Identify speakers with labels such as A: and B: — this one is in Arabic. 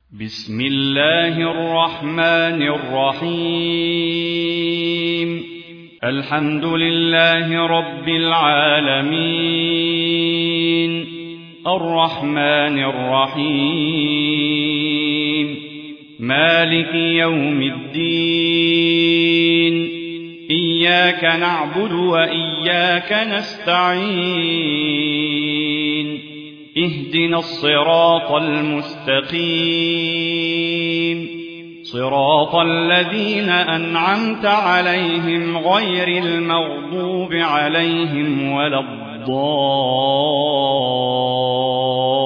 A: بسم الله الرحمن الرحيم. الحمد لله رب العالمين، الرحمن الرحيم، مالك يوم الدين، إياك نعبد وإياك نستعين، اهدنا الصراط المستقيم، صراط الذين أنعمت عليهم غير المغضوب عليهم ولا الضالين.